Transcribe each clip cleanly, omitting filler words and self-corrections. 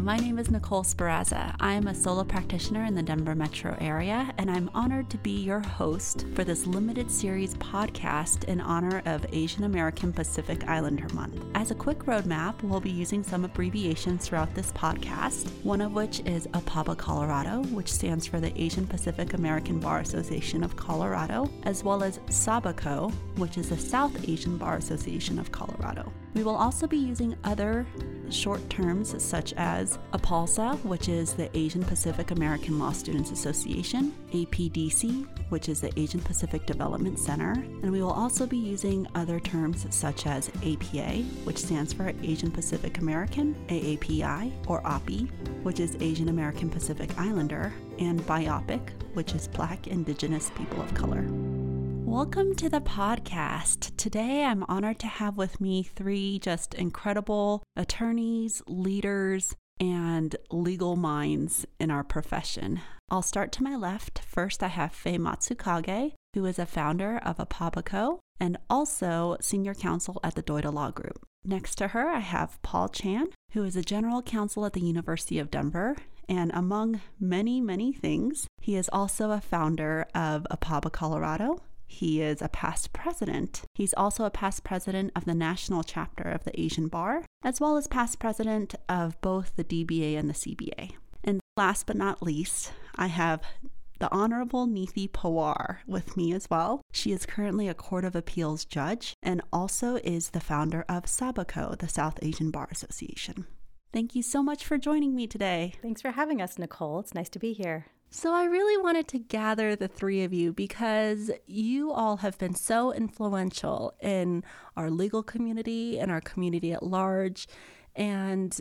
my name is Nicole Sparazza. I am a solo practitioner in the Denver metro area, and I'm honored to be your host for this limited series podcast in honor of Asian American Pacific Islander Month. As a quick roadmap, we'll be using some abbreviations throughout this podcast, one of which is APABA Colorado, which stands for the Asian Pacific American Bar Association of Colorado, as well as SABACO, which is the South Asian Bar Association of Colorado. We will also be using other short terms such as APALSA, which is the Asian Pacific American Law Students Association, APDC, which is the Asian Pacific Development Center, and we will also be using other terms such as APA, which stands for Asian Pacific American, AAPI, or API, which is Asian American Pacific Islander, and BIOPIC, which is Black Indigenous People of Color. Welcome to the podcast. Today, I'm honored to have with me three just incredible attorneys, leaders, and legal minds in our profession. I'll start to my left. First, I have Faye Matsukage, who is a founder of APABACO and also senior counsel at the Doida Law Group. Next to her, I have Paul Chan, who is a general counsel at the University of Denver. And among many, many things, he is also a founder of APABA Colorado. He is a past president. He's also a past president of the national chapter of the Asian Bar, as well as past president of both the DBA and the CBA. And last but not least, I have the Honorable Neethi Pawar with me as well. She is currently a Court of Appeals judge and also is the founder of SABACO, the South Asian Bar Association. Thank you so much for joining me today. Thanks for having us, Nicole. It's nice to be here. So I really wanted to gather the three of you because you all have been so influential in our legal community and our community at large, and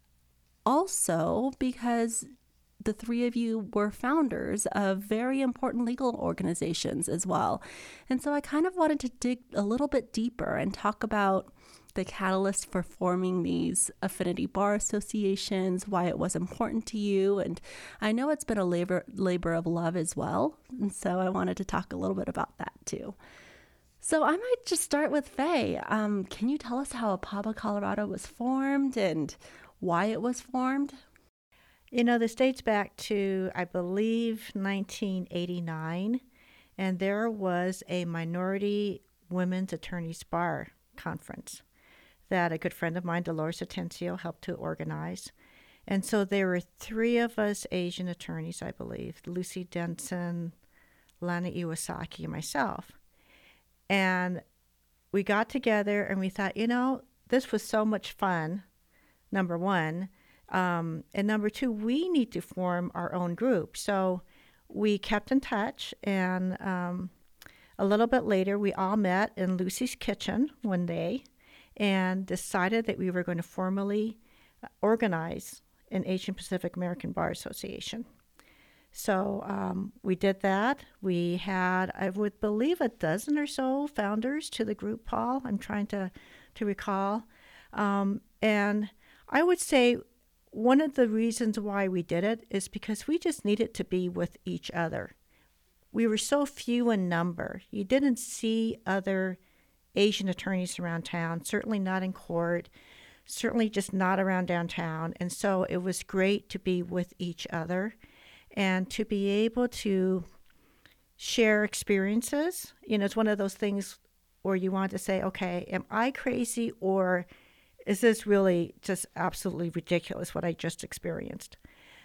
also because the three of you were founders of very important legal organizations as well. And so I kind of wanted to dig a little bit deeper and talk about the catalyst for forming these affinity bar associations, why it was important to you. And I know it's been a labor of love as well. And so I wanted to talk a little bit about that too. So I might just start with Faye. Can you tell us how APABA Colorado was formed and why it was formed? You know, this dates back to, I believe, 1989, and there was a minority women's attorneys bar conference that a good friend of mine, Dolores Atencio, helped to organize. And so there were three of us Asian attorneys, I believe, Lucy Denson, Lana Iwasaki, and myself. And we got together and we thought, you know, this was so much fun, number one. And number two, we need to form our own group. So we kept in touch, and a little bit later, we all met in Lucy's kitchen one day and decided that we were going to formally organize an Asian Pacific American Bar Association. So we did that. We had, I would believe, a dozen or so founders to the group, Paul. I'm trying to recall. And I would say one of the reasons why we did it is because we just needed to be with each other. We were so few in number. You didn't see other Asian attorneys around town, certainly not in court, certainly just not around downtown. And so it was great to be with each other and to be able to share experiences. You know, it's one of those things where you want to say, okay, am I crazy, or is this really just absolutely ridiculous what I just experienced?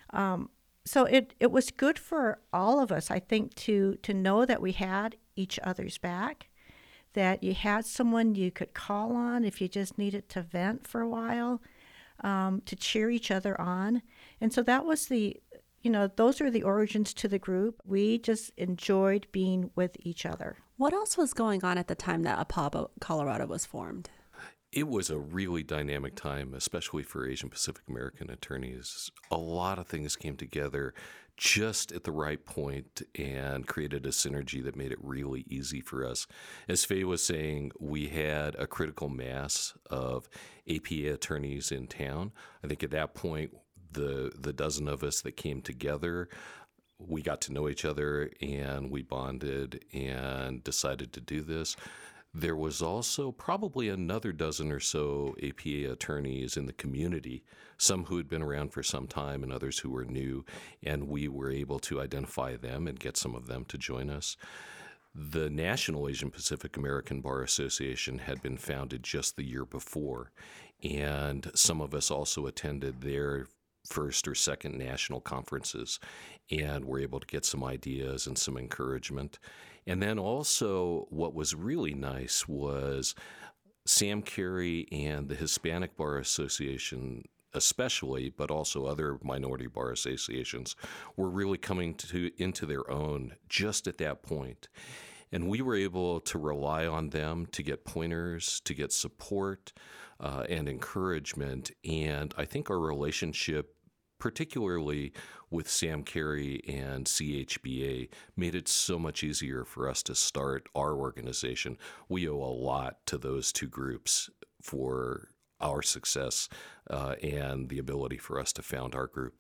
So it was good for all of us, I think, to know that we had each other's back, that you had someone you could call on if you just needed to vent for a while, to cheer each other on. And so that was those are the origins to the group. We just enjoyed being with each other. What else was going on at the time that APABA Colorado was formed? It was a really dynamic time, especially for Asian Pacific American attorneys. A lot of things came together just at the right point and created a synergy that made it really easy for us. As Faye was saying, we had a critical mass of APA attorneys in town. I think at that point, the dozen of us that came together, we got to know each other and we bonded and decided to do this. There was also probably another dozen or so APA attorneys in the community, some who had been around for some time and others who were new, and we were able to identify them and get some of them to join us. The National Asian Pacific American Bar Association had been founded just the year before, and some of us also attended their first or second national conferences and were able to get some ideas and some encouragement. And then also what was really nice was Sam Carey and the Hispanic Bar Association especially, but also other minority bar associations, were really coming into their own just at that point. And we were able to rely on them to get pointers, to get support and encouragement. And I think our relationship, particularly with Sam Carey and CHBA, made it so much easier for us to start our organization. We owe a lot to those two groups for our success and the ability for us to found our group.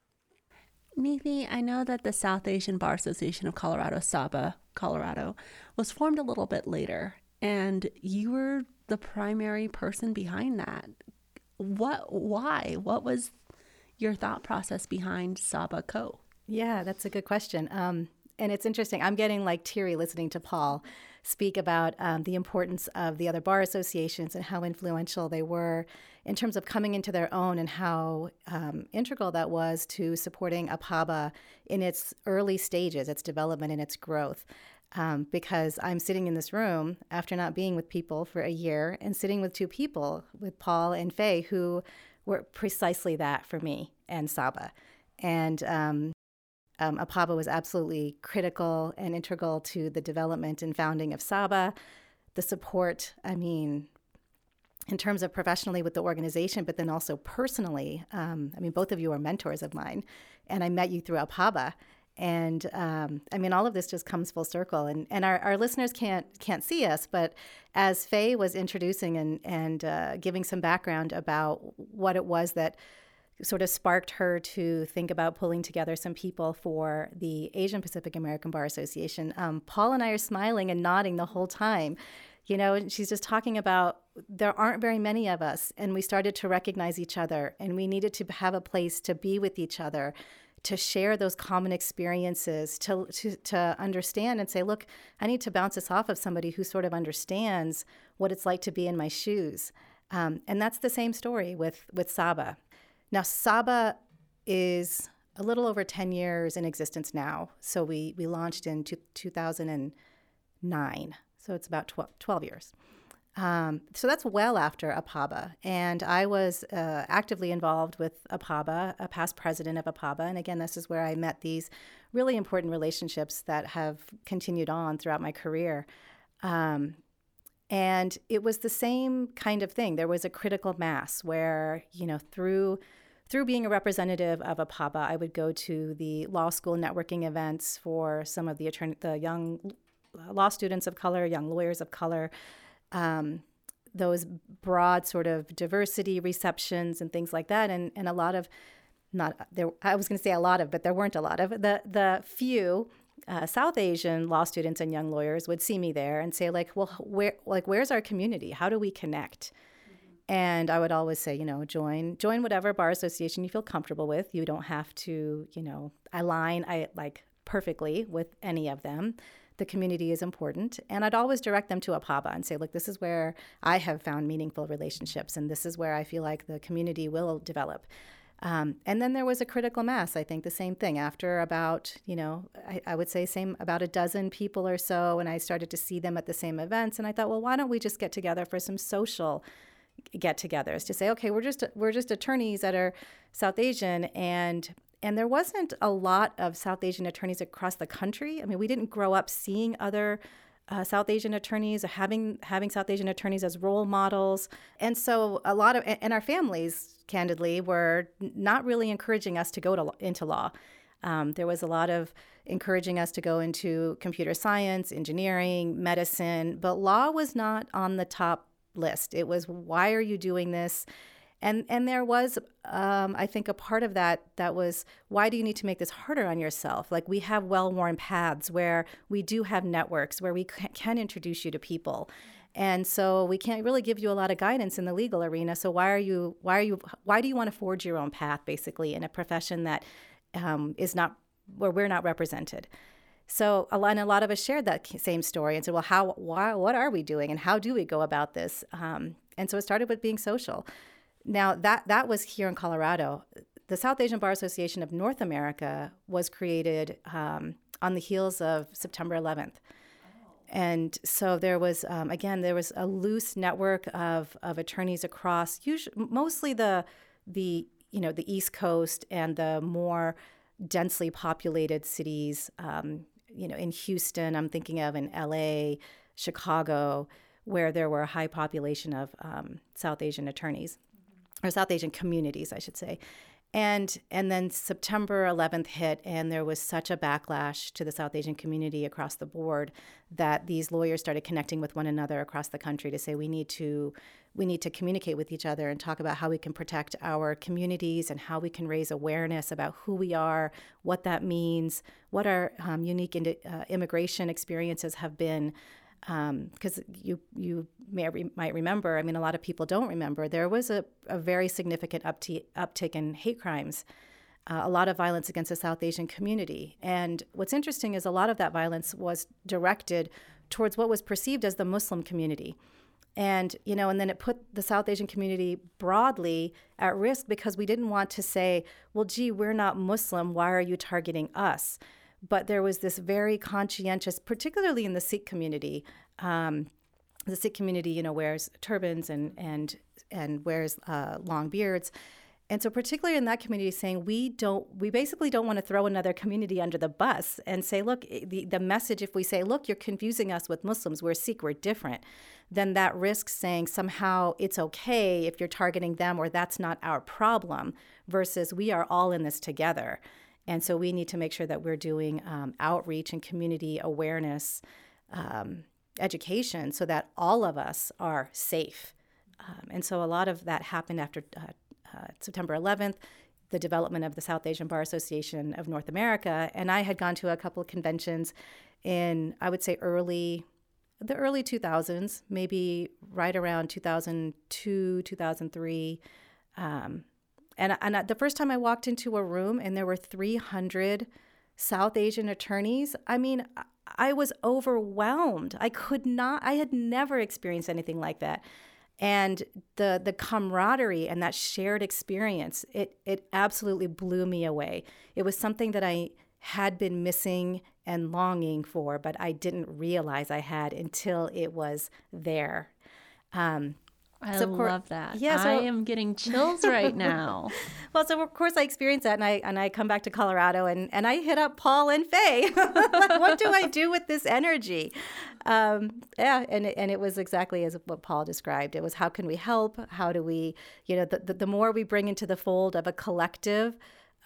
Neethi, I know that the South Asian Bar Association of Colorado, SABA, Colorado, was formed a little bit later, and you were the primary person behind that. Why? What was your thought process behind SABA Co? Yeah, that's a good question. And it's interesting. I'm getting like teary listening to Paul speak about the importance of the other bar associations and how influential they were in terms of coming into their own, and how integral that was to supporting APABA in its early stages, its development and its growth. Because I'm sitting in this room after not being with people for a year and sitting with two people, with Paul and Faye, who were precisely that for me and SABA. And APABA was absolutely critical and integral to the development and founding of SABA. The support, I mean, in terms of professionally with the organization, but then also personally. Both of you are mentors of mine, and I met you through APABA. And all of this just comes full circle. And our listeners can't see us, but as Faye was introducing and giving some background about what it was that sort of sparked her to think about pulling together some people for the Asian Pacific American Bar Association, Paul and I are smiling and nodding the whole time. You know, she's just talking about there aren't very many of us, and we started to recognize each other, and we needed to have a place to be with each other, to share those common experiences, to understand and say, look, I need to bounce this off of somebody who sort of understands what it's like to be in my shoes. And that's the same story with SABA. Now, SABA is a little over 10 years in existence now. So we launched in 2009. So it's about 12 years. So that's well after APABA. And I was actively involved with APABA, a past president of APABA. And again, this is where I met these really important relationships that have continued on throughout my career. And it was the same kind of thing. There was a critical mass where, you know, through being a representative of APABA, I would go to the law school networking events for some of the young law students of color, young lawyers of color, those broad sort of diversity receptions and things like that. And a lot of, I was going to say a lot of, but there weren't a lot of, the few South Asian law students and young lawyers would see me there and say, like, well, where's our community? How do we connect? And I would always say, you know, join whatever bar association you feel comfortable with. You don't have to, you know, align perfectly with any of them. The community is important. And I'd always direct them to APABA and say, look, this is where I have found meaningful relationships, and this is where I feel like the community will develop. And then there was a critical mass, I think the same thing. After about, you know, I would say about a dozen people or so, and I started to see them at the same events. And I thought, well, why don't we just get together for some social get-togethers to say, okay, we're just attorneys that are South Asian, and there wasn't a lot of South Asian attorneys across the country. I mean, we didn't grow up seeing other South Asian attorneys, or having South Asian attorneys as role models. And so a lot of, and our families, candidly, were not really encouraging us to go into law. There was a lot of encouraging us to go into computer science, engineering, medicine, but law was not on the top list. It was, why are you doing this? And there was, I think, a part of that was, why do you need to make this harder on yourself? Like, we have well-worn paths where we do have networks where we can introduce you to people. And so we can't really give you a lot of guidance in the legal arena. So why do you want to forge your own path, basically, in a profession that is not, where we're not represented? So a lot of us shared that same story and said, well, what are we doing and how do we go about this? And so it started with being social. Now that was here in Colorado. The South Asian Bar Association of North America was created on the heels of September 11th. And so there was, there was a loose network of attorneys across, mostly the East Coast and the more densely populated cities, in Houston, I'm thinking of, in LA, Chicago, where there were a high population of South Asian attorneys, or South Asian communities, I should say. And then September 11th hit, and there was such a backlash to the South Asian community across the board that these lawyers started connecting with one another across the country to say we need to communicate with each other and talk about how we can protect our communities and how we can raise awareness about who we are, what that means, what our unique immigration experiences have been. Because you might remember, a lot of people don't remember, there was a very significant uptick in hate crimes, a lot of violence against the South Asian community. And what's interesting is a lot of that violence was directed towards what was perceived as the Muslim community. And, and then it put the South Asian community broadly at risk because we didn't want to say, well, gee, we're not Muslim, why are you targeting us? But there was this very conscientious, particularly in the Sikh community. The Sikh community, wears turbans and wears long beards. And so particularly in that community, saying we basically don't want to throw another community under the bus and say, look, the message, if we say, look, you're confusing us with Muslims, we're Sikh, we're different, then that risks saying somehow it's okay if you're targeting them or that's not our problem, versus we are all in this together. And so we need to make sure that we're doing outreach and community awareness education so that all of us are safe. And so a lot of that happened after September 11th, the development of the South Asian Bar Association of North America. And I had gone to a couple of conventions in, I would say, the early 2000s, maybe right around 2002, 2003. And the first time I walked into a room and there were 300 South Asian attorneys, I was overwhelmed. I had never experienced anything like that. And the camaraderie and that shared experience, it absolutely blew me away. It was something that I had been missing and longing for, but I didn't realize I had until it was there. I love that. Yeah, I am getting chills right now. Well, so of course I experienced that, and I come back to Colorado, and I hit up Paul and Faye. What do I do with this energy? And it was exactly as what Paul described. It was, how can we help? How do we, the more we bring into the fold of a collective,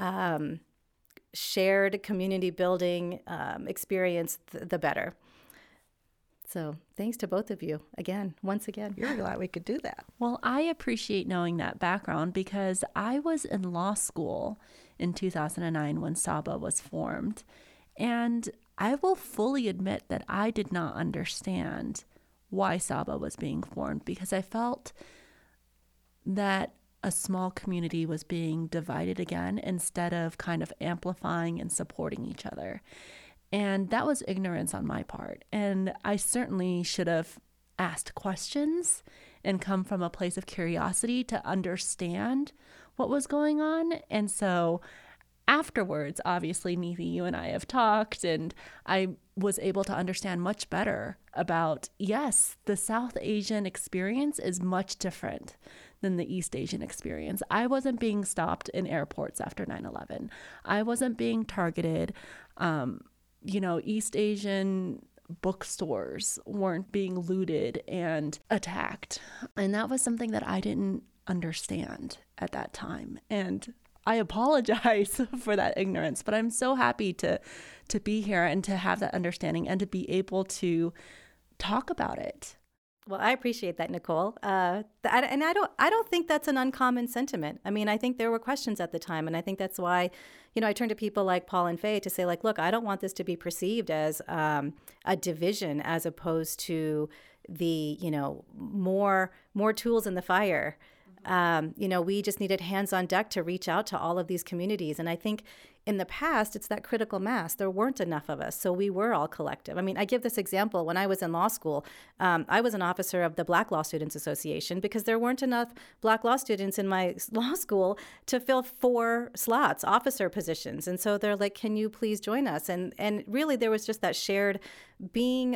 shared community building experience, the better. So thanks to both of you once again. You're glad we could do that. Well, I appreciate knowing that background because I was in law school in 2009 when SABA was formed. And I will fully admit that I did not understand why SABA was being formed because I felt that a small community was being divided again instead of kind of amplifying and supporting each other. And that was ignorance on my part. And I certainly should have asked questions and come from a place of curiosity to understand what was going on. And so afterwards, obviously, Neethi, you and I have talked, and I was able to understand much better about, yes, the South Asian experience is much different than the East Asian experience. I wasn't being stopped in airports after 9/11. I wasn't being targeted. East Asian bookstores weren't being looted and attacked. And that was something that I didn't understand at that time. And I apologize for that ignorance, but I'm so happy to be here and to have that understanding and to be able to talk about it. Well, I appreciate that, Nicole. And I don't think that's an uncommon sentiment. I think there were questions at the time, and I think that's why, I turn to people like Paul and Faye to say, like, look, I don't want this to be perceived as a division as opposed to the more tools in the fire. We just needed hands on deck to reach out to all of these communities. And I think in the past, it's that critical mass. There weren't enough of us, so we were all collective. I mean, I give this example. When I was in law school, I was an officer of the Black Law Students Association because there weren't enough Black law students in my law school to fill 4 slots, officer positions. And so they're like, can you please join us? And really, there was just that shared being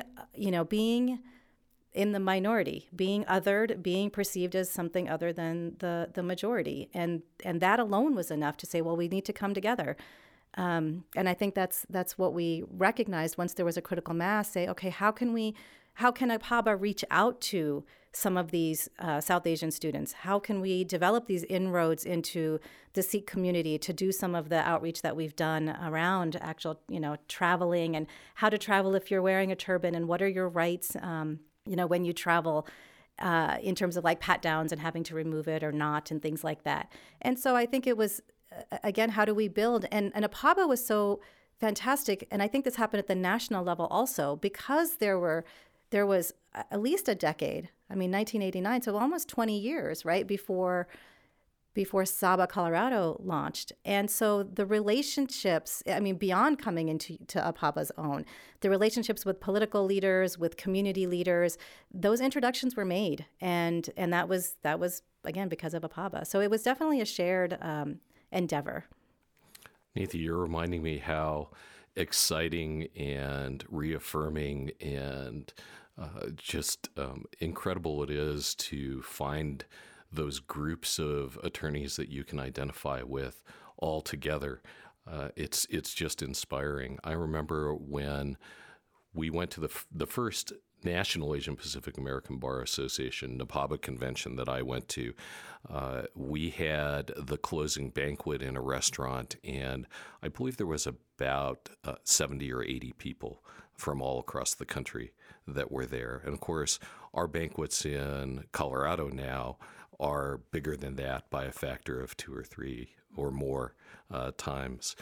in the minority, being othered, being perceived as something other than the majority. And that alone was enough to say, well, we need to come together. And I think that's what we recognized once there was a critical mass, say, okay, how can APABA reach out to some of these South Asian students? How can we develop these inroads into the Sikh community to do some of the outreach that we've done around actual, traveling and how to travel if you're wearing a turban and what are your rights, when you travel, in terms of like pat downs and having to remove it or not and things like that. And so I think it was, again, how do we build? And APABA was so fantastic. And I think this happened at the national level also because there was at least a decade, 1989, so almost 20 years, right, before Saba Colorado launched. And so the relationships, beyond coming into APABA's own, the relationships with political leaders, with community leaders, those introductions were made. And that was again, because of APABA. So it was definitely a shared endeavor. Neetha, you're reminding me how exciting and reaffirming and just incredible it is to find those groups of attorneys that you can identify with all together. It's just inspiring. I remember when we went to the first National Asian Pacific American Bar Association NAPABA convention that I went to. We had the closing banquet in a restaurant, and I believe there was about 70 or 80 people from all across the country that were there. And of course, our banquets in Colorado now are bigger than that by a factor of 2 or 3 or more times.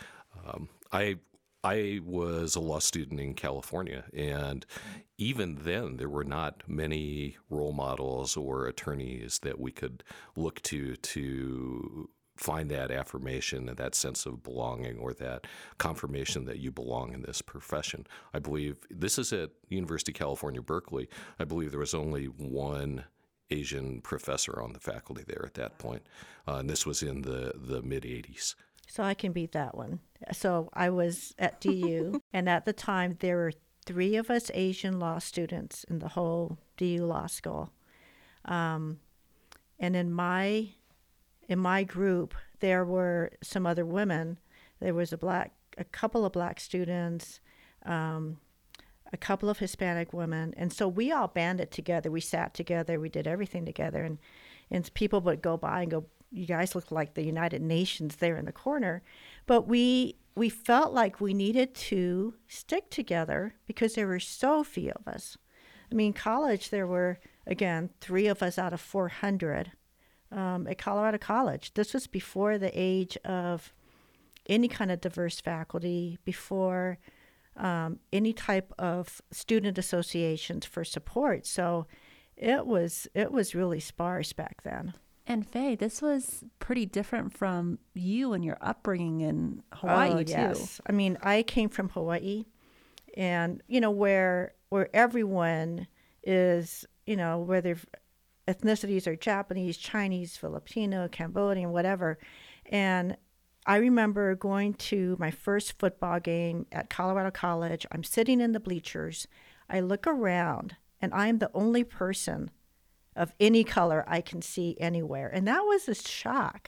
I was a law student in California, and even then there were not many role models or attorneys that we could look to find that affirmation and that sense of belonging or that confirmation that you belong in this profession. I believe this is at University of California, Berkeley. I believe there was only one Asian professor on the faculty there at that point, and this was in the mid-'80s. So I can beat that one. So I was at DU, and at the time there were 3 of us Asian law students in the whole DU law school. And in my group, there were some other women. There was a couple of black students, a couple of Hispanic women, and so we all banded together. We sat together. We did everything together, and people would go by and go, "You guys look like the United Nations there in the corner." But we felt like we needed to stick together because there were so few of us. College, there were, again, 3 of us out of 400 at Colorado College. This was before the age of any kind of diverse faculty, before any type of student associations for support. So it was really sparse back then. And Faye, this was pretty different from you and your upbringing in Hawaii, too. Yes. I came from Hawaii, and, where everyone is, whether ethnicities are Japanese, Chinese, Filipino, Cambodian, whatever. And I remember going to my first football game at Colorado College. I'm sitting in the bleachers. I look around, and I'm the only person of any color I can see anywhere. And that was a shock.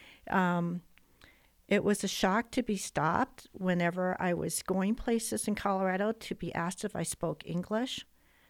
It was a shock to be stopped whenever I was going places in Colorado, to be asked if I spoke English.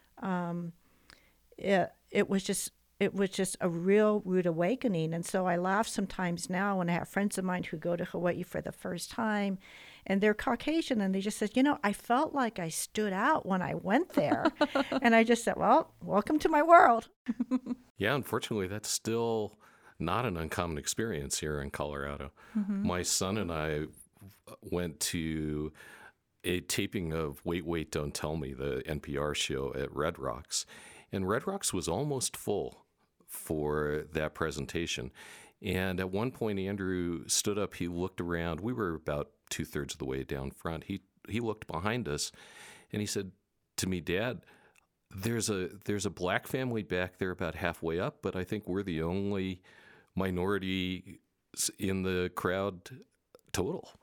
It was just a real rude awakening. And so I laugh sometimes now when I have friends of mine who go to Hawaii for the first time, and they're Caucasian, and they just said, I felt like I stood out when I went there. And I just said, well, welcome to my world. Yeah, unfortunately, that's still not an uncommon experience here in Colorado. Mm-hmm. My son and I went to a taping of Wait, Wait, Don't Tell Me, the NPR show at Red Rocks. and Red Rocks was almost full for that presentation. And at one point, Andrew stood up, he looked around. We were about 2/3 of the way down front. He looked behind us, and he said to me, "Dad, there's a black family back there about halfway up, but I think we're the only minority in the crowd total."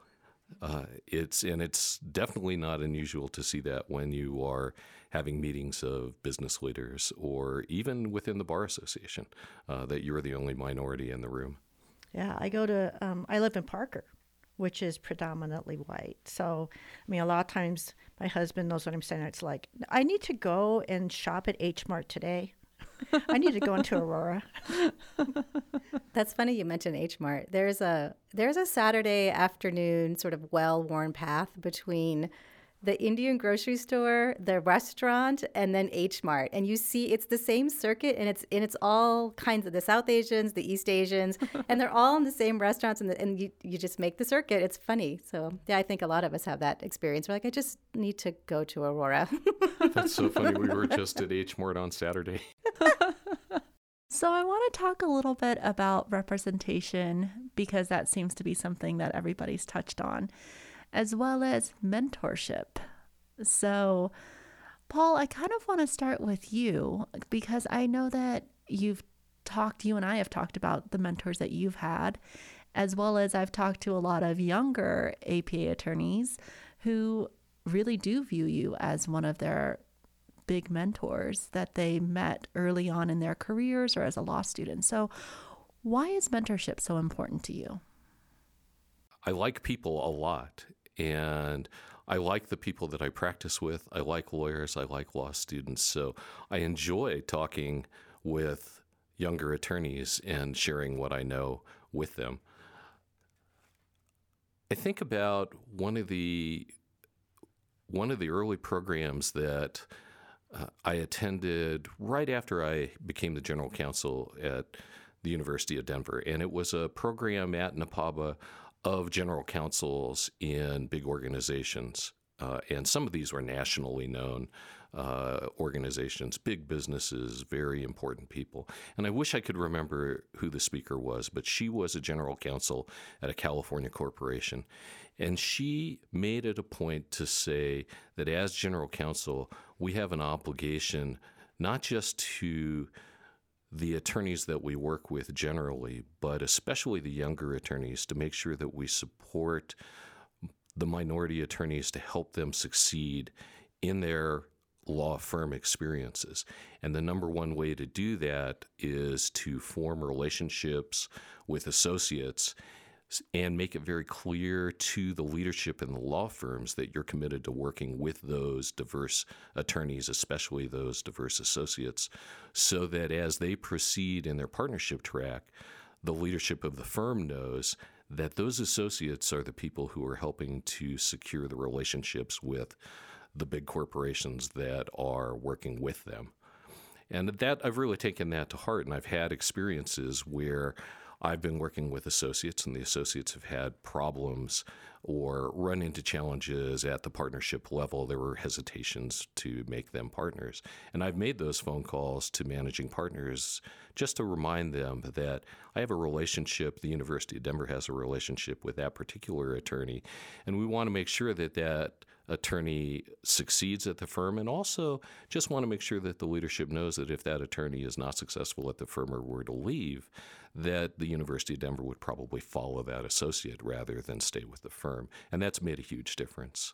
It's definitely not unusual to see that when you are having meetings of business leaders or even within the Bar Association, that you're the only minority in the room. Yeah, I live in Parker, which is predominantly white. So, I mean, a lot of times my husband knows what I'm saying. It's like, I need to go and shop at H Mart today. I need to go into Aurora. That's funny you mentioned H Mart. There's a Saturday afternoon sort of well-worn path between the Indian grocery store, the restaurant, and then H Mart. And you see it's the same circuit, and it's all kinds of the South Asians, the East Asians, and they're all in the same restaurants, and you just make the circuit. It's funny. So yeah, I think a lot of us have that experience. We're like, I just need to go to Aurora. That's so funny. We were just at H Mart on Saturday. So I want to talk a little bit about representation, because that seems to be something that everybody's touched on, as well as mentorship. So, Paul, I kind of want to start with you, because I know that you and I have talked about the mentors that you've had, as well as I've talked to a lot of younger APA attorneys who really do view you as one of their big mentors that they met early on in their careers or as a law student. So why is mentorship so important to you? I like people a lot, and I like the people that I practice with. I like lawyers. I like law students. So I enjoy talking with younger attorneys and sharing what I know with them. I think about one of the early programs that I attended right after I became the general counsel at the University of Denver. And it was a program at NAPABA of general counsels in big organizations. And some of these were nationally known organizations, big businesses, very important people. And I wish I could remember who the speaker was, but she was a general counsel at a California corporation. And she made it a point to say that as general counsel, we have an obligation not just to the attorneys that we work with generally, but especially the younger attorneys, to make sure that we support the minority attorneys to help them succeed in their law firm experiences. And the number one way to do that is to form relationships with associates and make it very clear to the leadership in the law firms that you're committed to working with those diverse attorneys, especially those diverse associates, so that as they proceed in their partnership track, the leadership of the firm knows that those associates are the people who are helping to secure the relationships with the big corporations that are working with them. And that I've really taken that to heart, and I've had experiences where I've been working with associates, and the associates have had problems or run into challenges at the partnership level. There were hesitations to make them partners. And I've made those phone calls to managing partners just to remind them that I have a relationship, the University of Denver has a relationship with that particular attorney, and we want to make sure that that attorney succeeds at the firm, and also just want to make sure that the leadership knows that if that attorney is not successful at the firm or were to leave, that the University of Denver would probably follow that associate rather than stay with the firm. And that's made a huge difference.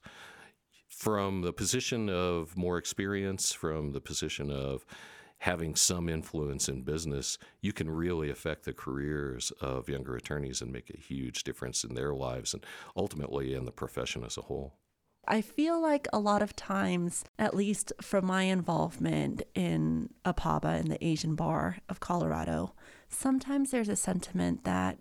From the position of more experience, from the position of having some influence in business, you can really affect the careers of younger attorneys and make a huge difference in their lives and ultimately in the profession as a whole. I feel like a lot of times, at least from my involvement in APABA and the Asian Bar of Colorado, sometimes there's a sentiment that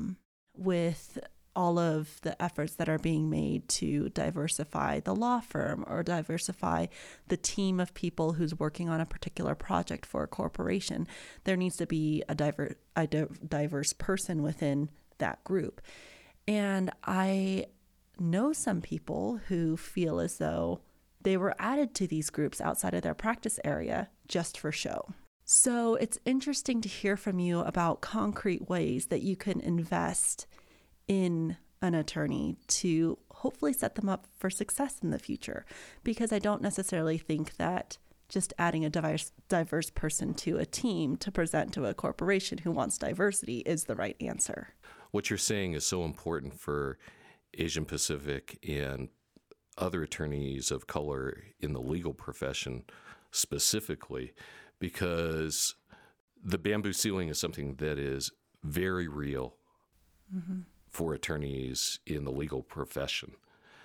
with all of the efforts that are being made to diversify the law firm or diversify the team of people who's working on a particular project for a corporation, there needs to be a diverse person within that group. And I know some people who feel as though they were added to these groups outside of their practice area just for show. So it's interesting to hear from you about concrete ways that you can invest in an attorney to hopefully set them up for success in the future, because I don't necessarily think that just adding a diverse person to a team to present to a corporation who wants diversity is the right answer. What you're saying is so important for Asian Pacific and other attorneys of color in the legal profession specifically, because the bamboo ceiling is something that is very real for attorneys in the legal profession.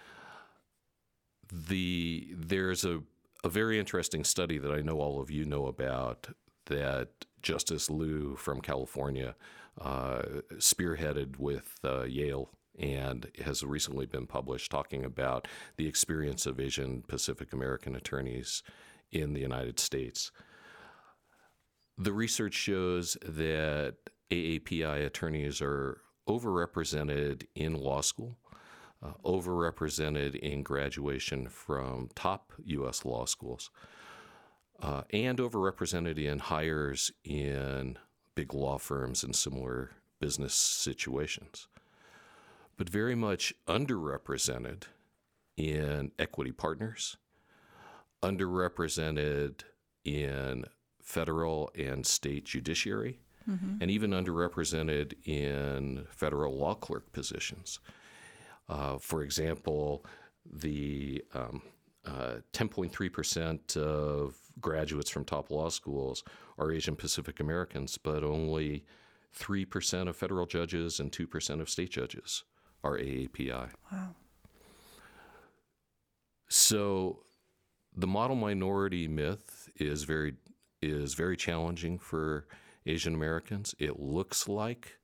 There's a very interesting study that I know all of you know about that Justice Liu from California spearheaded with Yale, and has recently been published, talking about the experience of Asian Pacific American attorneys in the United States. The research shows that AAPI attorneys are overrepresented in law school, overrepresented in graduation from top U.S. law schools, and overrepresented in hires in big law firms and similar business situations, but very much underrepresented in equity partners, underrepresented in federal and state judiciary, and even underrepresented in federal law clerk positions. For example, the 10.3% of graduates from top law schools are Asian Pacific Americans, but only 3% of federal judges and 2% of state judges are AAPI. Wow. So the model minority myth is very challenging for Asian Americans. It looks like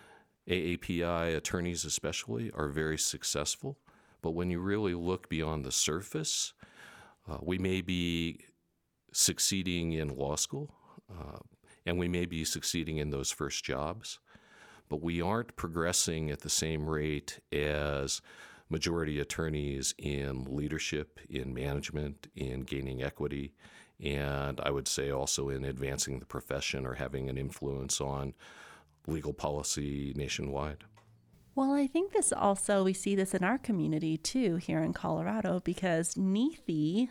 AAPI attorneys especially are very successful, but when you really look beyond the surface, we may be succeeding in law school, and we may be succeeding in those first jobs, but we aren't progressing at the same rate as majority attorneys in leadership, in management, in gaining equity, and I would say also in advancing the profession or having an influence on legal policy nationwide. Well, I think we see this in our community too here in Colorado, because Neethi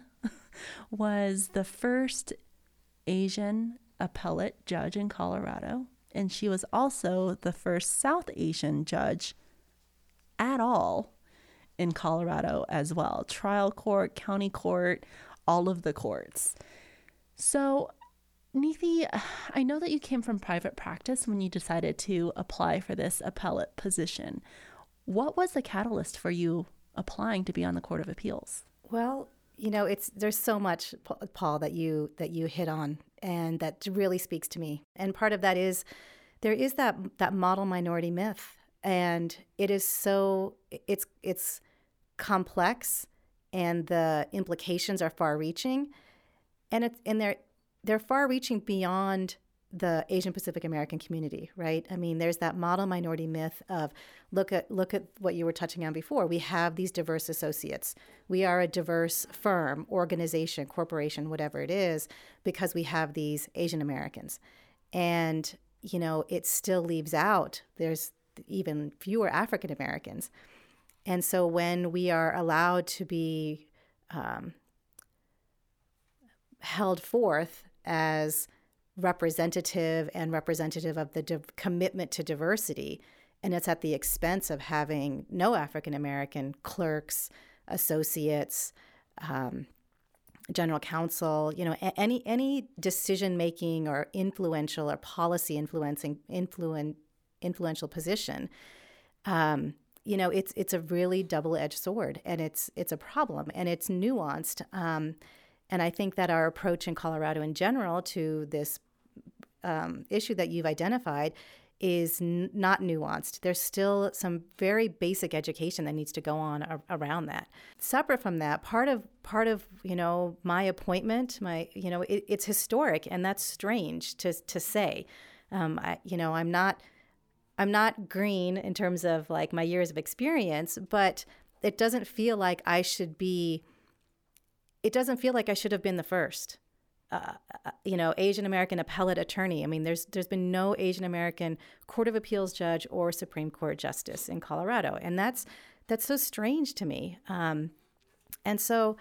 was the first Asian appellate judge in Colorado, and she was also the first South Asian judge at all in Colorado as well. Trial court, county court, all of the courts. So, Neethi, I know that you came from private practice when you decided to apply for this appellate position. What was the catalyst for you applying to be on the Court of Appeals? Well, there's so much, Paul, that you hit on, and that really speaks to me. And part of that is there is that model minority myth, and it is it's complex, and the implications are far-reaching, and they're far-reaching beyond the Asian Pacific American community, right? I mean, there's that model minority myth of look at what you were touching on before. We have these diverse associates. We are a diverse firm, organization, corporation, whatever it is, because we have these Asian Americans. And, it still leaves out, there's even fewer African Americans. And so when we are allowed to be held forth as representative of the commitment to diversity, and it's at the expense of having no African American clerks, associates, general counsel, any decision making or influential or policy influential position. It's a really double-edged sword, and it's a problem, and it's nuanced. And I think that our approach in Colorado in general to this issue that you've identified is not nuanced. There's still some very basic education that needs to go on around that. Separate from that, part of my appointment, it's historic, and that's strange to say. I'm not green in terms of like my years of experience, but it doesn't feel like I should be it doesn't feel like I should have been the first. Asian American appellate attorney. I mean, there's been no Asian American Court of Appeals judge or Supreme Court justice in Colorado, and that's so strange to me. And so,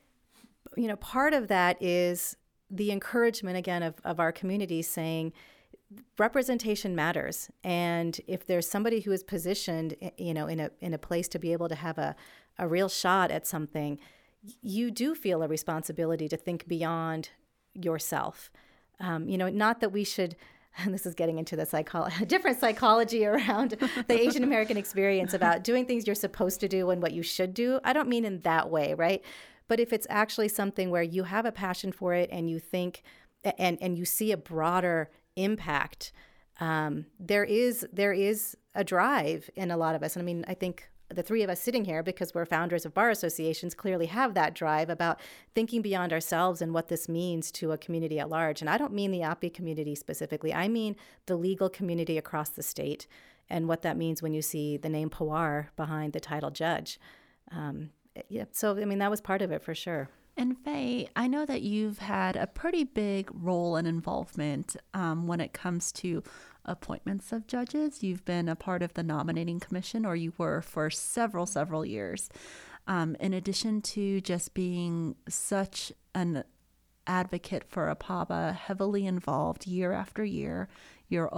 part of that is the encouragement again of our community saying representation matters, and if there's somebody who is positioned, in a place to be able to have a real shot at something, you do feel a responsibility to think beyond yourself. Not that we should, and this is getting into the different psychology around the Asian American experience about doing things you're supposed to do and what you should do. I don't mean in that way, right? But if it's actually something where you have a passion for it and you think and you see a broader impact, there is a drive in a lot of us. And I mean, I think the three of us sitting here, because we're founders of bar associations, clearly have that drive about thinking beyond ourselves and what this means to a community at large. And I don't mean the API community specifically. I mean the legal community across the state and what that means when you see the name Pawar behind the title judge. So, I mean, that was part of it for sure. And Faye, I know that you've had a pretty big role and involvement when it comes to appointments of judges. You've been a part of the nominating commission, or you were for several years. In addition to just being such an advocate for APABA, heavily involved year after year, you're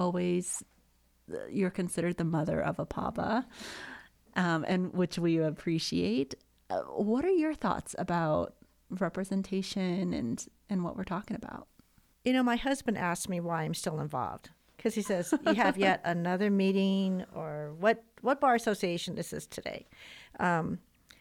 considered the mother of APABA, and which we appreciate. What are your thoughts about representation and what we're talking about? My husband asked me why I'm still involved, because he says, you have yet another meeting, or what bar association this is today. And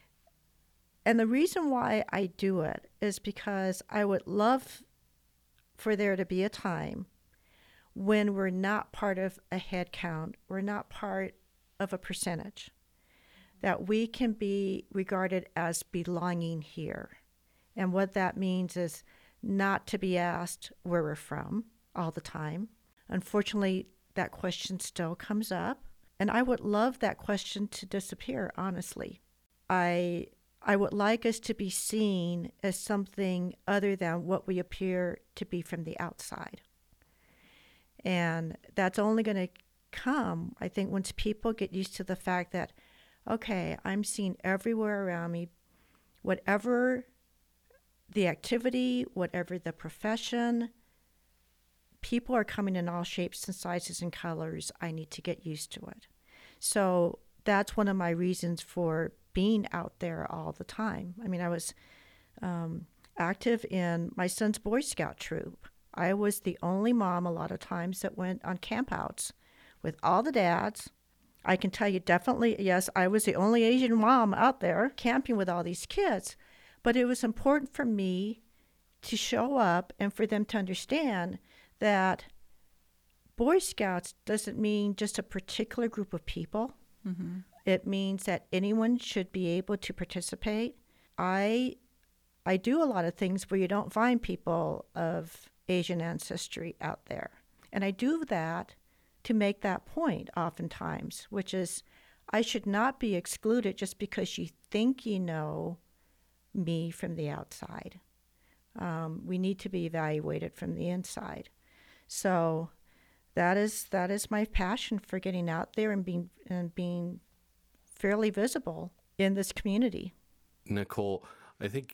the reason why I do it is because I would love for there to be a time when we're not part of a head count, we're not part of a percentage, that we can be regarded as belonging here. And what that means is not to be asked where we're from all the time. Unfortunately, that question still comes up, and I would love that question to disappear, honestly. I would like us to be seen as something other than what we appear to be from the outside. And that's only going to come, I think, once people get used to the fact that, okay, I'm seen everywhere around me, whatever the activity, whatever the profession, people are coming in all shapes and sizes and colors. I need to get used to it. So that's one of my reasons for being out there all the time. I mean, I was active in my son's Boy Scout troop. I was the only mom a lot of times that went on campouts with all the dads. I can tell you definitely, yes, I was the only Asian mom out there camping with all these kids. But it was important for me to show up and for them to understand that Boy Scouts doesn't mean just a particular group of people. Mm-hmm. It means that anyone should be able to participate. I do a lot of things where you don't find people of Asian ancestry out there. And I do that to make that point oftentimes, which is I should not be excluded just because you think you know me from the outside. We need to be evaluated from the inside. So that is my passion for getting out there and being fairly visible in this community. Nicole, I think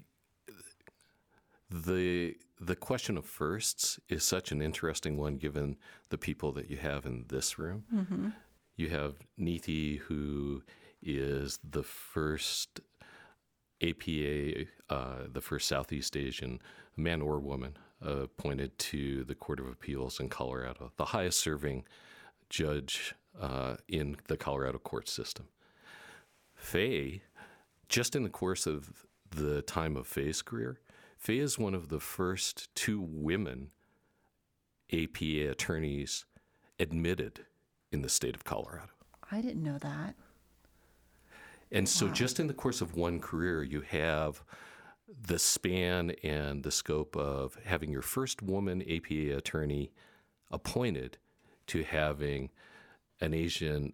the question of firsts is such an interesting one given the people that you have in this room. Mm-hmm. You have Neethi, who is the first APA, the first Southeast Asian man or woman appointed to the Court of Appeals in Colorado, the highest serving judge in the Colorado court system. Faye, just in the course of the time of Faye's career, Faye is one of the first two women APA attorneys admitted in the state of Colorado. I didn't know that. And so just in the course of one career, you have the span and the scope of having your first woman APA attorney appointed to having an Asian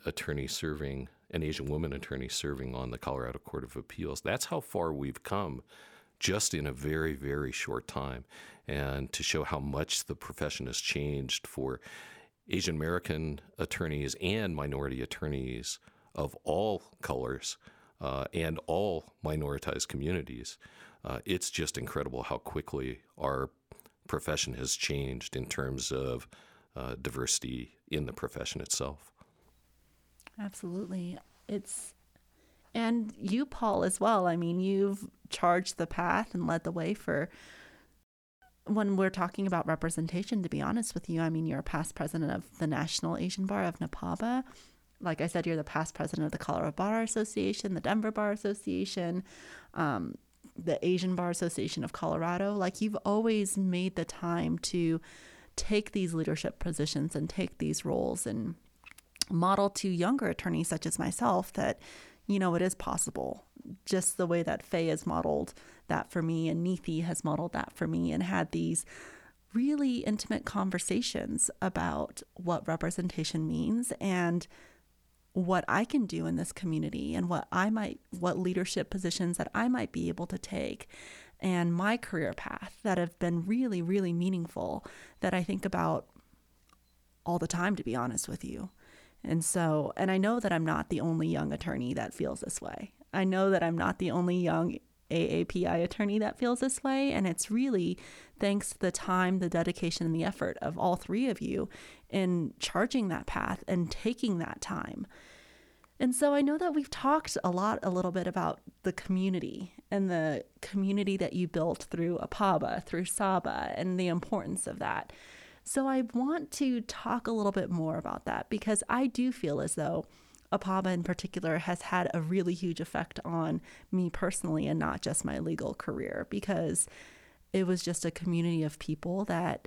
woman attorney serving on the Colorado Court of Appeals. That's how far we've come just in a very, very short time, and to show how much the profession has changed for Asian American attorneys and minority attorneys of all colors and all minoritized communities. It's just incredible how quickly our profession has changed in terms of diversity in the profession itself. Absolutely. And you, Paul, as well. I mean, you've charged the path and led the way for, when we're talking about representation, to be honest with you. I mean, you're a past president of the National Asian Bar of NAPABA. Like I said, you're the past president of the Colorado Bar Association, the Denver Bar Association, the Asian Bar Association of Colorado. Like, you've always made the time to take these leadership positions and take these roles and model to younger attorneys such as myself that, you know, it is possible. Just the way that Faye has modeled that for me, and Neethi has modeled that for me, and had these really intimate conversations about what representation means and what I can do in this community, and what leadership positions that I might be able to take, and my career path that have been really, really meaningful, that I think about all the time, to be honest with you. And I know that I'm not the only young attorney that feels this way. I know that I'm not the only young AAPI attorney that feels this way. And it's really thanks to the time, the dedication, and the effort of all three of you in charging that path and taking that time. And so I know that we've talked a little bit about the community and the community that you built through APABA, through SABA, and the importance of that. So I want to talk a little bit more about that, because I do feel as though APABA in particular has had a really huge effect on me personally, and not just my legal career, because it was just a community of people that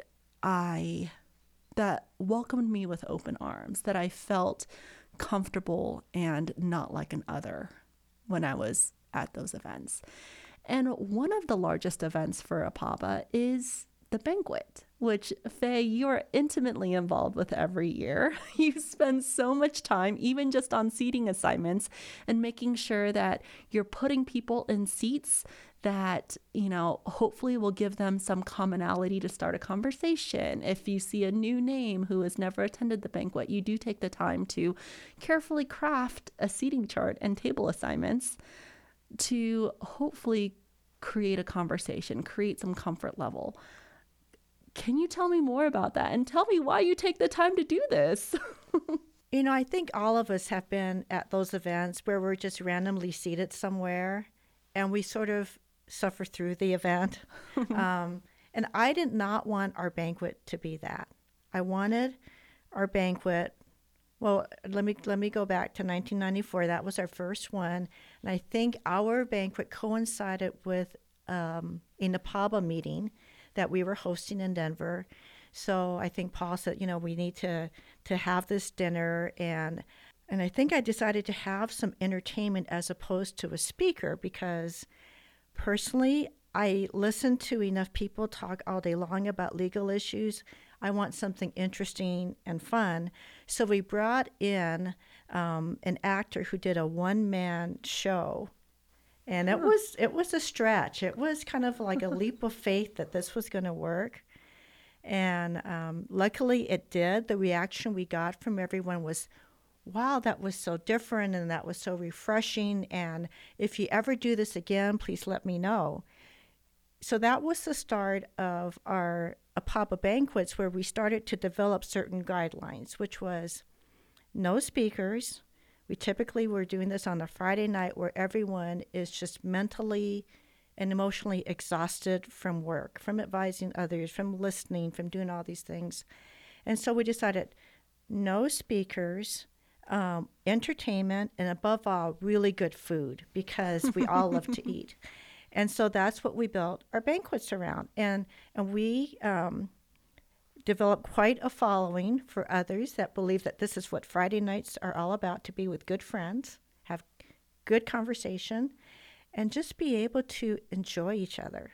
welcomed me with open arms, that I felt comfortable and not like an other when I was at those events. And one of the largest events for APABA is the banquet, which, Faye, you are intimately involved with every year. You spend so much time, even just on seating assignments, and making sure that you're putting people in seats that, you know, hopefully will give them some commonality to start a conversation. If you see a new name who has never attended the banquet, you do take the time to carefully craft a seating chart and table assignments to hopefully create a conversation, create some comfort level. Can you tell me more about that, and tell me why you take the time to do this? You know, I think all of us have been at those events where we're just randomly seated somewhere and we sort of suffer through the event. And I did not want our banquet to be that. I wanted our banquet, well, let me go back to 1994. That was our first one. And I think our banquet coincided with a NAPABA meeting that we were hosting in Denver. So I think Paul said, you know, we need to have this dinner. And I think I decided to have some entertainment as opposed to a speaker, because personally, I listen to enough people talk all day long about legal issues. I want something interesting and fun. So we brought in an actor who did a one-man show. And it was a stretch. It was kind of like a leap of faith that this was going to work. And luckily it did. The reaction we got from everyone was, wow, that was so different and that was so refreshing. And if you ever do this again, please let me know. So that was the start of our APABA banquets, where we started to develop certain guidelines, which was no speakers. We typically were doing this on a Friday night where everyone is just mentally and emotionally exhausted from work, from advising others, from listening, from doing all these things. And so we decided no speakers, entertainment, and above all, really good food, because we all love to eat. And so that's what we built our banquets around. And we developed quite a following for others that believe that this is what Friday nights are all about, to be with good friends, have good conversation, and just be able to enjoy each other.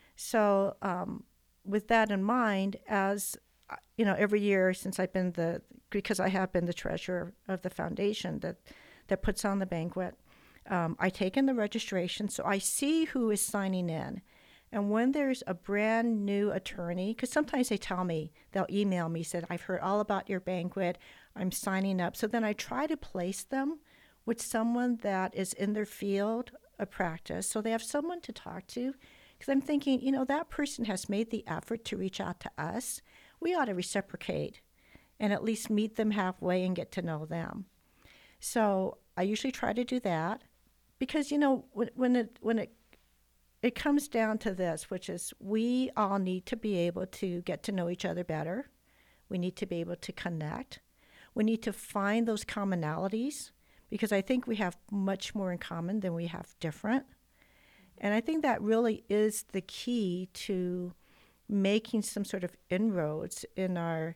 So with that in mind, as you know, every year since I've been because I have been the treasurer of the foundation that puts on the banquet, I take in the registration, so I see who is signing in. And when there's a brand new attorney, because sometimes they tell me, they'll email me, said, I've heard all about your banquet, I'm signing up. So then I try to place them with someone that is in their field of practice, so they have someone to talk to. Because I'm thinking, that person has made the effort to reach out to us. We ought to reciprocate and at least meet them halfway and get to know them. So I usually try to do that because, when it comes down to this, which is we all need to be able to get to know each other better. We need to be able to connect. We need to find those commonalities because I think we have much more in common than we have different. And I think that really is the key to making some sort of inroads in our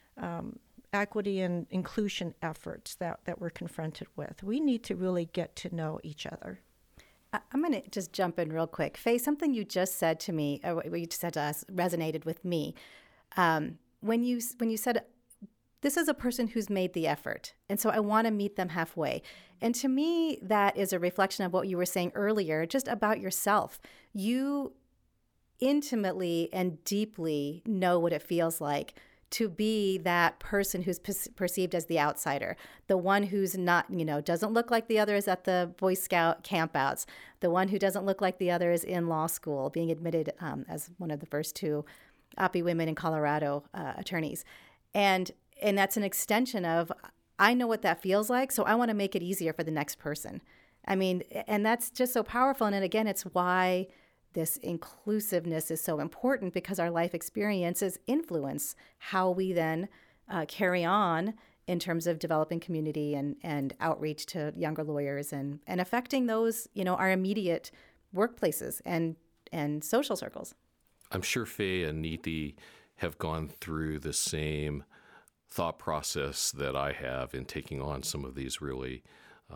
equity and inclusion efforts that we're confronted with. We need to really get to know each other. I'm going to just jump in real quick. Faye, something you just said to me, or what you said to us, resonated with me. When you said, this is a person who's made the effort, and so I want to meet them halfway. And to me, that is a reflection of what you were saying earlier, just about yourself. You intimately and deeply know what it feels like to be that person who's perceived as the outsider, the one who's not, doesn't look like the others at the Boy Scout campouts, the one who doesn't look like the others in law school, being admitted as one of the first 2 OPI women in Colorado attorneys. And that's an extension of, I know what that feels like, so I want to make it easier for the next person. I mean, and that's just so powerful. And again, it's why this inclusiveness is so important, because our life experiences influence how we then carry on in terms of developing community and outreach to younger lawyers and affecting those, our immediate workplaces and social circles. I'm sure Faye and Neeti have gone through the same thought process that I have in taking on some of these really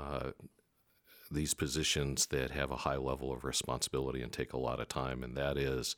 these positions that have a high level of responsibility and take a lot of time, and that is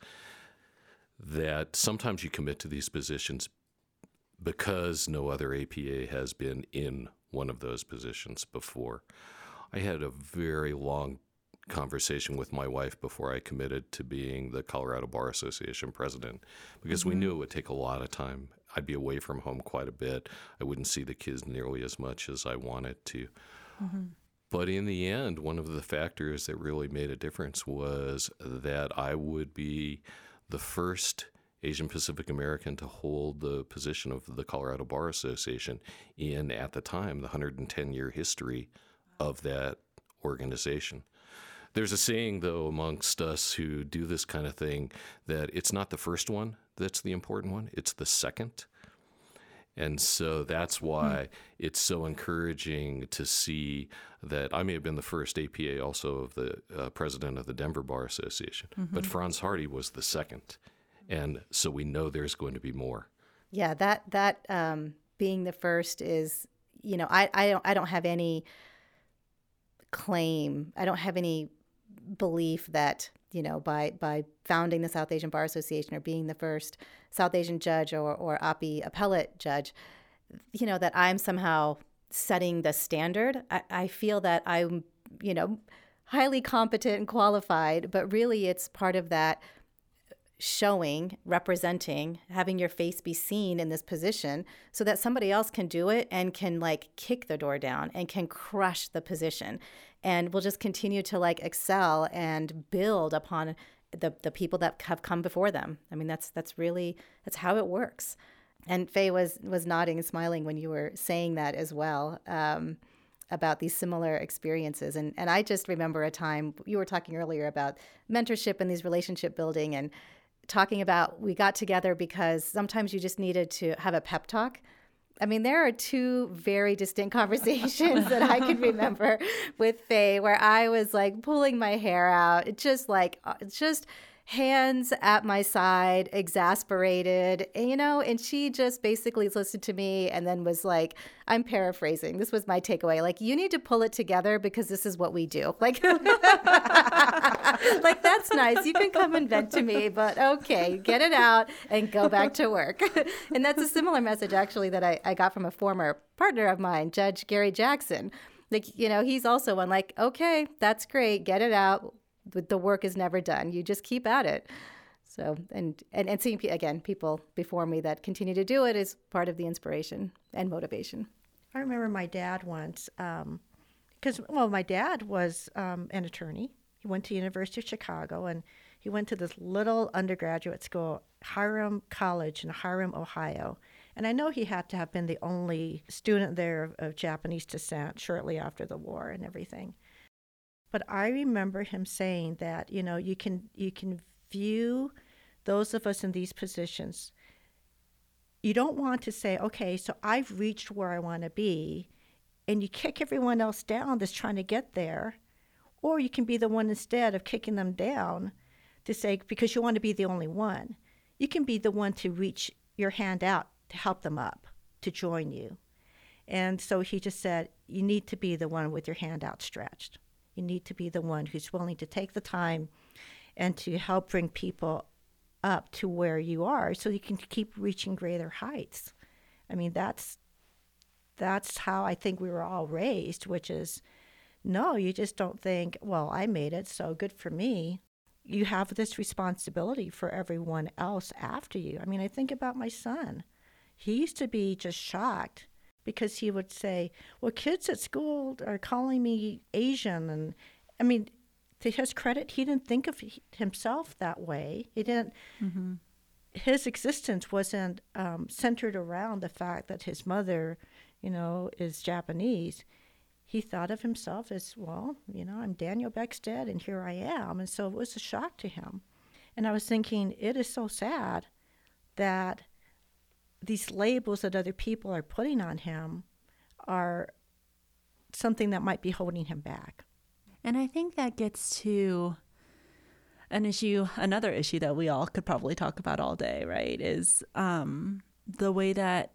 that sometimes you commit to these positions because no other APA has been in one of those positions before. I had a very long conversation with my wife before I committed to being the Colorado Bar Association president, because we knew it would take a lot of time. I'd be away from home quite a bit. I wouldn't see the kids nearly as much as I wanted to. Mm-hmm. But in the end, one of the factors that really made a difference was that I would be the first Asian Pacific American to hold the position of the Colorado Bar Association in, at the time, the 110-year history of that organization. There's a saying, though, amongst us who do this kind of thing, that it's not the first one that's the important one, it's the second. And so that's why it's so encouraging to see that I may have been the first APA also of the president of the Denver Bar Association, but Franz Hardy was the second. And so we know there's going to be more. Yeah, that being the first is, I don't have any claim. I don't have any belief that, by founding the South Asian Bar Association or being the first South Asian judge or OPI appellate judge, that I'm somehow setting the standard. I feel that I'm, highly competent and qualified, but really it's part of that showing, representing, having your face be seen in this position so that somebody else can do it and can kick the door down and can crush the position. And we'll just continue to excel and build upon the people that have come before them. I mean, that's how it works. And Faye was nodding and smiling when you were saying that as well, about these similar experiences. And I just remember a time, you were talking earlier about mentorship and these relationship building and talking about we got together because sometimes you just needed to have a pep talk. I mean, there are 2 very distinct conversations that I can remember with Faye where I was pulling my hair out, just hands at my side, exasperated, and she just basically listened to me and then was like, I'm paraphrasing. This was my takeaway. You need to pull it together because this is what we do. That's nice. You can come and vent to me, but okay, get it out and go back to work. And that's a similar message, actually, that I got from a former partner of mine, Judge Gary Jackson, Like, he's also one like, okay, that's great. Get it out. But the work is never done. You just keep at it. So, and seeing, again, people before me that continue to do it is part of the inspiration and motivation. I remember my dad once, because, my dad was an attorney. He went to University of Chicago, and he went to this little undergraduate school, Hiram College in Hiram, Ohio. And I know he had to have been the only student there of Japanese descent shortly after the war and everything. But I remember him saying that, you can view those of us in these positions. You don't want to say, okay, so I've reached where I want to be, and you kick everyone else down that's trying to get there. Or you can be the one instead of kicking them down to say, because you want to be the only one. You can be the one to reach your hand out to help them up, to join you. And so he just said, you need to be the one with your hand outstretched. You need to be the one who's willing to take the time and to help bring people up to where you are so you can keep reaching greater heights. I mean, that's how I think we were all raised, which is, no, you just don't think, well, I made it, so good for me. You have this responsibility for everyone else after you. I mean, I think about my son. He used to be just shocked because he would say, well, kids at school are calling me Asian. And I mean, to his credit, he didn't think of himself that way. He didn't. Mm-hmm. His existence wasn't centered around the fact that his mother, is Japanese. He thought of himself as, well, I'm Daniel Beckstead, and here I am. And so it was a shock to him. And I was thinking, it is so sad that these labels that other people are putting on him are something that might be holding him back. And I think that gets to another issue that we all could probably talk about all day, right, is the way that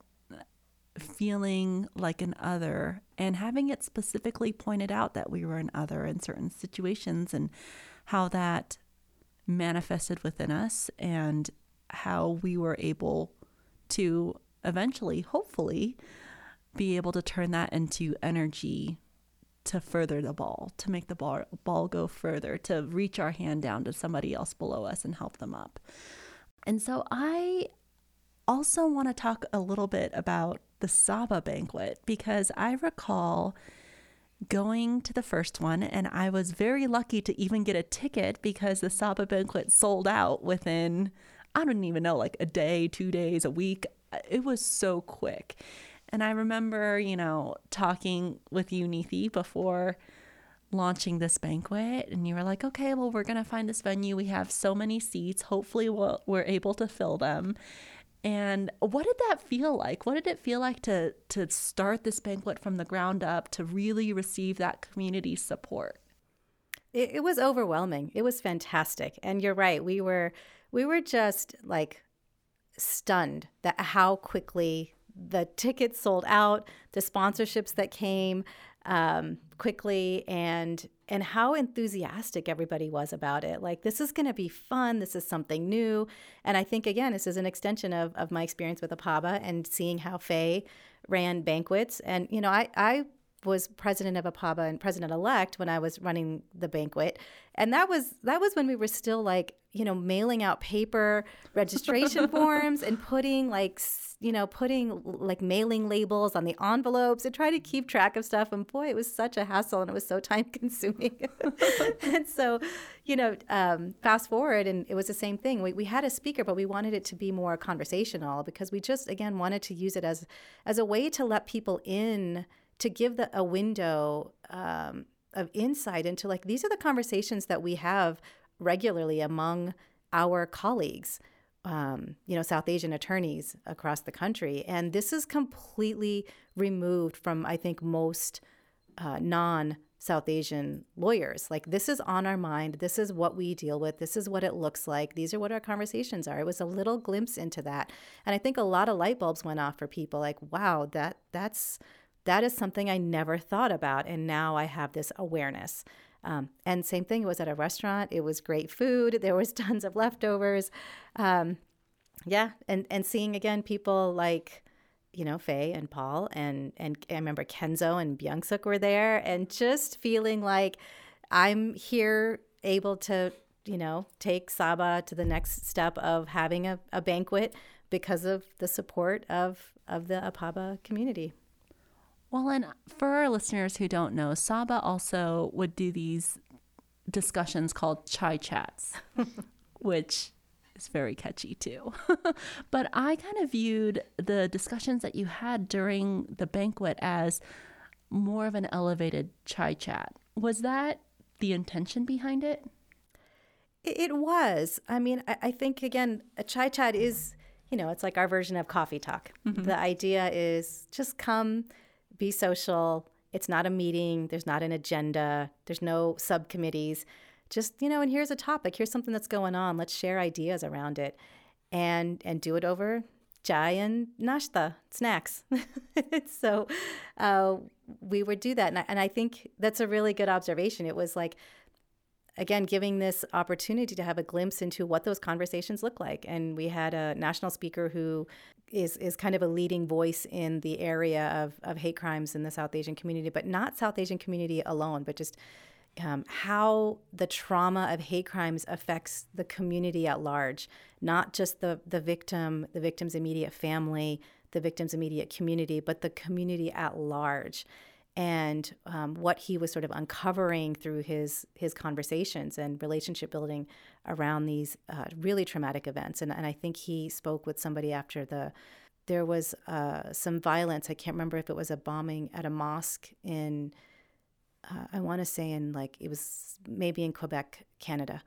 feeling like an other and having it specifically pointed out that we were an other in certain situations and how that manifested within us and how we were able to eventually, hopefully, be able to turn that into energy to further the ball, to make the ball go further, to reach our hand down to somebody else below us and help them up. And so I also want to talk a little bit about the Saba banquet, because I recall going to the first one, and I was very lucky to even get a ticket because the Saba banquet sold out within, I don't even know, like a day, 2 days, a week. It was so quick. And I remember, talking with you, Neethi, before launching this banquet, and you were like, okay, well, we're going to find this venue. We have so many seats. Hopefully we're able to fill them. And what did that feel like? What did it feel like to start this banquet from the ground up, to really receive that community support? It was overwhelming. It was fantastic. And you're right. We were just like stunned that how quickly the tickets sold out, the sponsorships that came quickly, and how enthusiastic everybody was about it. Like, this is going to be fun. This is something new. And I think, again, this is an extension of my experience with APABA and seeing how Faye ran banquets. And, I was president of APABA and president-elect when I was running the banquet. And that was when we were still like, mailing out paper registration forms and putting mailing labels on the envelopes and trying to keep track of stuff. And boy, it was such a hassle and it was so time consuming. And so, fast forward, and it was the same thing. We had a speaker, but we wanted it to be more conversational because we just, again, wanted to use it as a way to let people in, to give a window of insight into, like, these are the conversations that we have regularly among our colleagues, South Asian attorneys across the country. And this is completely removed from, I think, most non-South Asian lawyers. Like, this is on our mind. This is what we deal with. This is what it looks like. These are what our conversations are. It was a little glimpse into that. And I think a lot of light bulbs went off for people like, wow, that is something I never thought about. And now I have this awareness. And same thing, it was at a restaurant. It was great food. There was tons of leftovers. And seeing, again, people like, Faye and Paul, and I remember Kenzo and Byung-suk were there, and just feeling like I'm here able to, take Saba to the next step of having a banquet because of the support of the Apaba community. Well, and for our listeners who don't know, Saba also would do these discussions called chai chats, which is very catchy too. But I kind of viewed the discussions that you had during the banquet as more of an elevated chai chat. Was that the intention behind it? It was. I mean, I think, again, a chai chat is, it's like our version of coffee talk. Mm-hmm. The idea is just come, be social. It's not a meeting. There's not an agenda. There's no subcommittees. Just, and here's a topic. Here's something that's going on. Let's share ideas around it and do it over chai and nashta, snacks. So we would do that. And I think that's a really good observation. It was like, again, giving this opportunity to have a glimpse into what those conversations look like. And we had a national speaker who is kind of a leading voice in the area of hate crimes in the South Asian community, but not South Asian community alone, but just how the trauma of hate crimes affects the community at large, not just the victim, the victim's immediate family, the victim's immediate community, but the community at large. And what he was sort of uncovering through his conversations and relationship building around these really traumatic events. And I think he spoke with somebody after there was some violence. I can't remember if it was a bombing at a mosque in I want to say it was maybe in Quebec, Canada.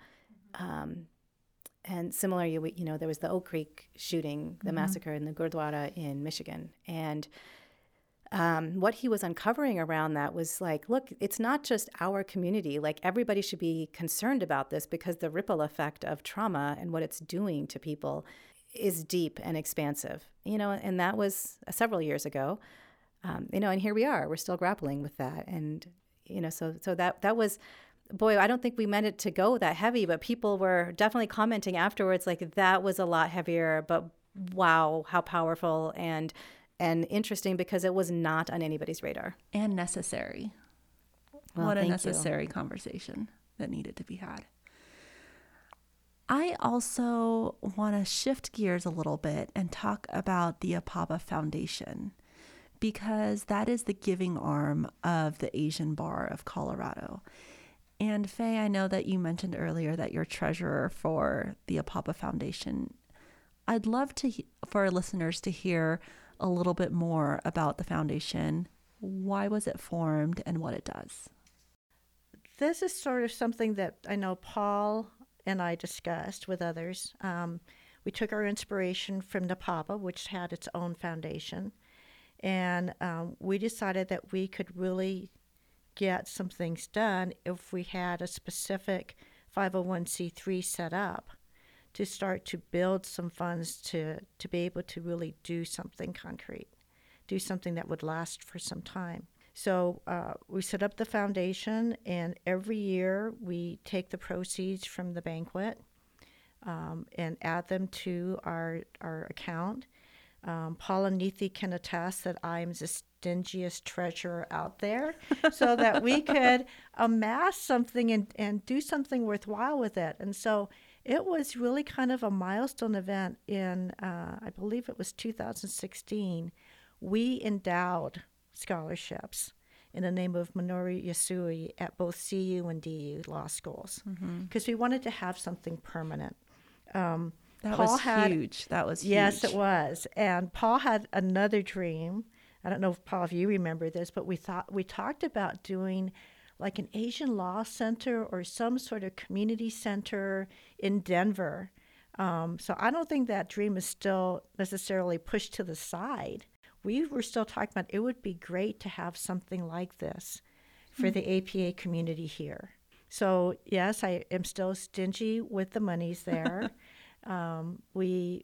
And similarly, there was the Oak Creek shooting, the massacre in the Gurdwara in Michigan. And what he was uncovering around that was like, look, it's not just our community. Like, everybody should be concerned about this because the ripple effect of trauma and what it's doing to people is deep and expansive. And that was several years ago. And here we are. We're still grappling with that. And so that was, boy, I don't think we meant it to go that heavy, but people were definitely commenting afterwards, like, that was a lot heavier, but wow, how powerful and interesting, because it was not on anybody's radar. And necessary. Well, what a necessary conversation that needed to be had. I also want to shift gears a little bit and talk about the Apaba Foundation, because that is the giving arm of the Asian Bar of Colorado. And Faye, I know that you mentioned earlier that you're treasurer for the Apaba Foundation. I'd love for our listeners to hear a little bit more about the foundation. Why was it formed and what it does? This is sort of something that I know Paul and I discussed with others. We took our inspiration from NAPABA, which had its own foundation. And we decided that we could really get some things done if we had a specific 501c3 set up to start to build some funds to be able to really do something concrete, do something that would last for some time. So we set up the foundation, and every year we take the proceeds from the banquet and add them to our account. Paul and Neethi can attest that I'm the stingiest treasurer out there, so that we could amass something and do something worthwhile with it. And so it was really kind of a milestone event in, I believe it was 2016. We endowed scholarships in the name of Minoru Yasui at both CU and DU law schools, because we wanted to have something permanent. That was huge. Yes, it was. And Paul had another dream. I don't know if, Paul, if you remember this, but we talked about doing like an Asian law center or some sort of community center in Denver. So I don't think that dream is still necessarily pushed to the side. We were still talking about it would be great to have something like this for the APA community here. So yes, I am still stingy with the monies there. We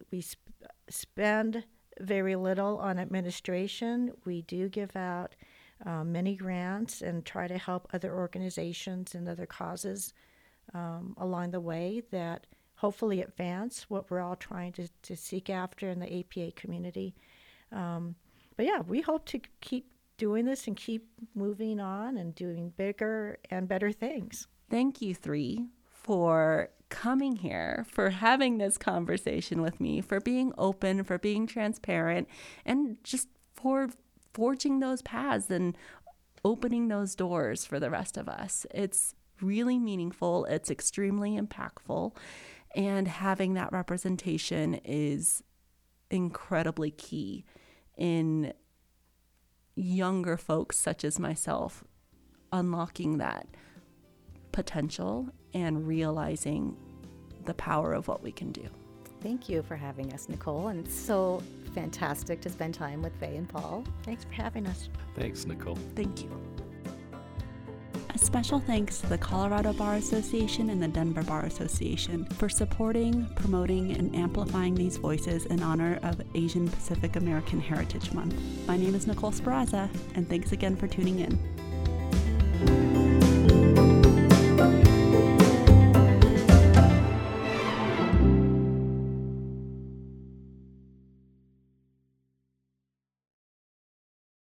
spend very little on administration. We do give out many grants and try to help other organizations and other causes along the way that hopefully advance what we're all trying to seek after in the APA community. But yeah, we hope to keep doing this and keep moving on and doing bigger and better things. Thank you three for coming here, for having this conversation with me, for being open, for being transparent, and just for forging those paths and opening those doors for the rest of us. It's really meaningful. It's extremely impactful. And having that representation is incredibly key in younger folks such as myself unlocking that potential and realizing the power of what we can do. Thank you for having us, Nicole. And it's so fantastic to spend time with Faye and Paul. Thanks for having us. Thanks, Nicole. Thank you. A special thanks to the Colorado Bar Association and the Denver Bar Association for supporting, promoting, and amplifying these voices in honor of Asian Pacific American Heritage Month. My name is Nicole Speraza, and thanks again for tuning in.